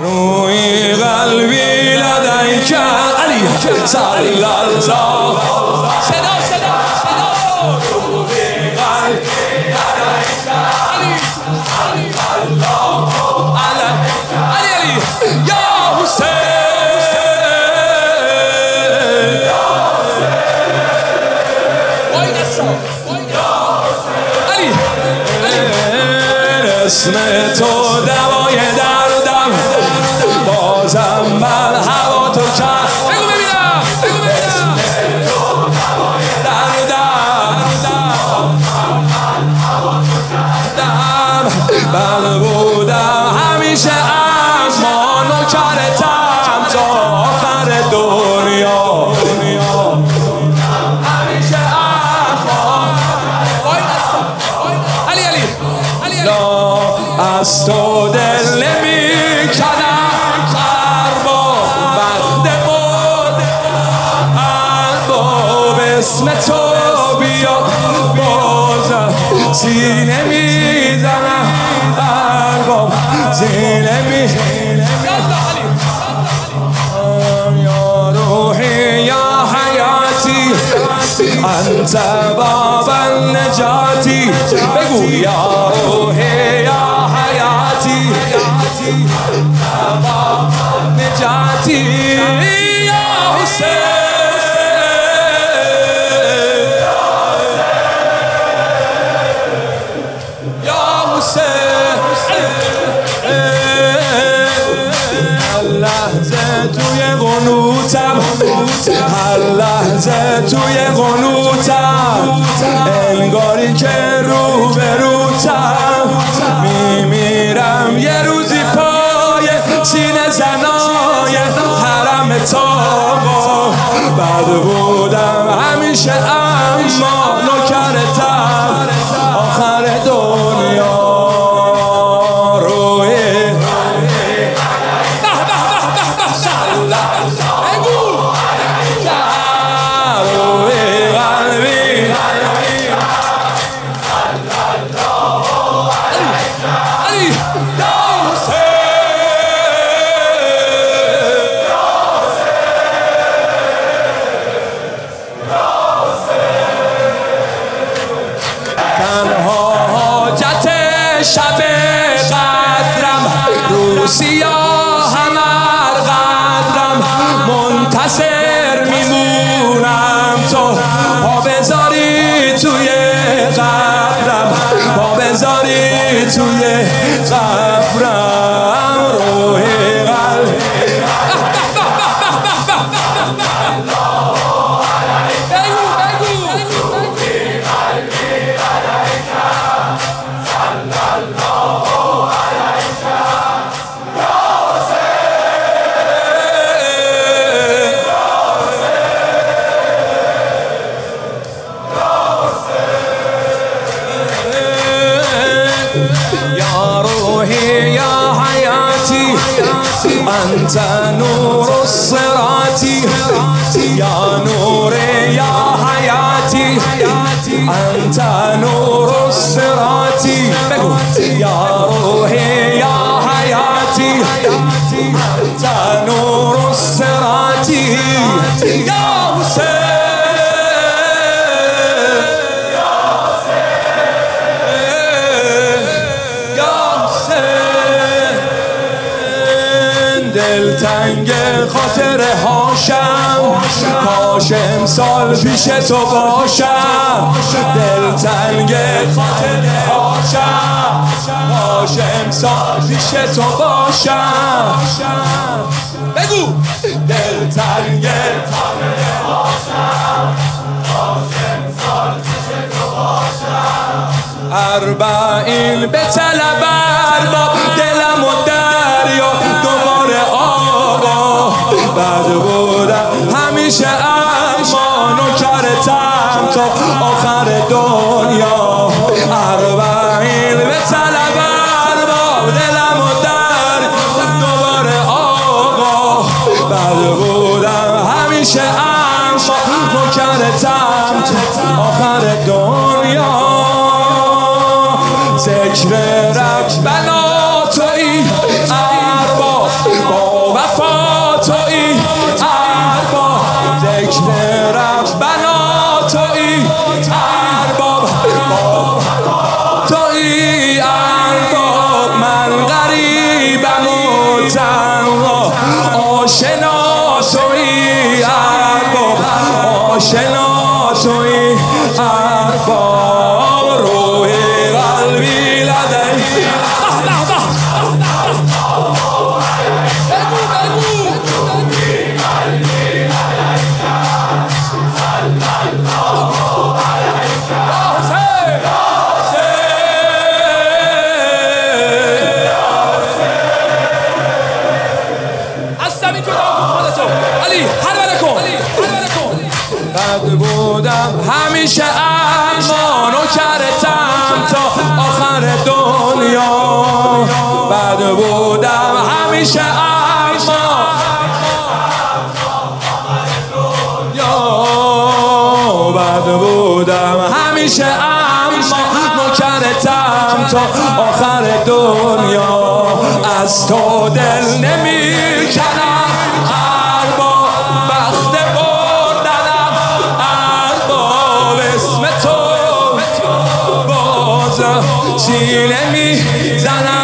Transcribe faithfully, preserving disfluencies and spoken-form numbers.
روی قلبی لدیک علی صلی الله صدا صدا صدا روی قلبی لدیک علی صلی الله علی علی یا حسین اسم تو دوای دردم بازم بر هوا تو کرد بگو ببینم بگو ببینم اسم تو دوای دردم بر بودم همیشه اما نوکرتم تا آخر دنیا همیشه اما علی علی از تو دل نمی کنم اربا بند بود اربا به اسم تو بیا بازم سینه می زنم اربا سینه می یا روحی یا حیاتی انت باب النجاتی بگو یا روحی یا نجاتی یا حسین یا حسین هر لحظه توی قنوتم هر لحظه توی قنوتم انگاری که رو به روتم میمیرم یه روزی پای سینه زنای حرم تاقا بعد بودم همیشه اما نوکرتم آخر دنیا روی به به به به به سلا بگو روی قلبی علی شب قدرم رو سیاه همر قدرم منتصر میمونم تو پا بذاری توی قبرم پا بذاری توی قبرم روح قلب أنت نور الصراط يا نور يا حياتي أنت نور الصراط يا روحي يا حياتي أنت نور الصراط يا حسين دلتنگ خاطر هاشم کاش امسال پیش تو باشم دلتنگ خاطر هاشم کاش امسال پیش تو باشم بگو دلتنگ خاطر هاشم کاش امسال پیش تو باشم اربعین به طلب ارباب دلم و دریا بعد بودم همیشه اما نوکرتم تا آخر دنیا اربعین به طلب ارباب دلم و در دوباره آقا بعد بودم همیشه اما نوکرتم تا آخر دنیا ذکر ربنا تویی ارباب آشنا تویی ارباب، آشنا تویی ارباب، روحی قلبی لدی. بد بودم همیشه اما نوکرتم تا آخر دنیا، بد بودم همیشه اما بد بودم همیشه اما نوکرتم تا آخر دنیا، از تو دل نمیکنم ارباب، بخت بردنم ارباب، اسم تو بازم سینه میزنم